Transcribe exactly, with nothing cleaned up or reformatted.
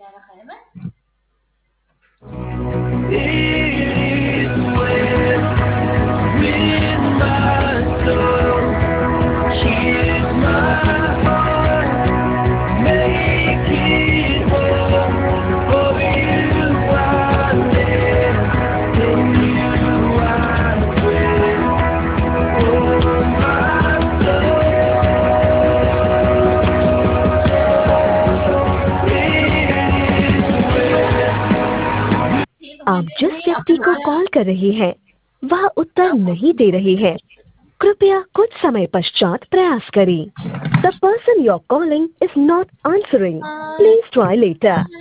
आप जिस व्यक्ति को कॉल कर रही हैं, वह उत्तर नहीं दे रही है। कृपया कुछ समय पश्चात प्रयास करें। The person you are calling is not answering. Please try letter.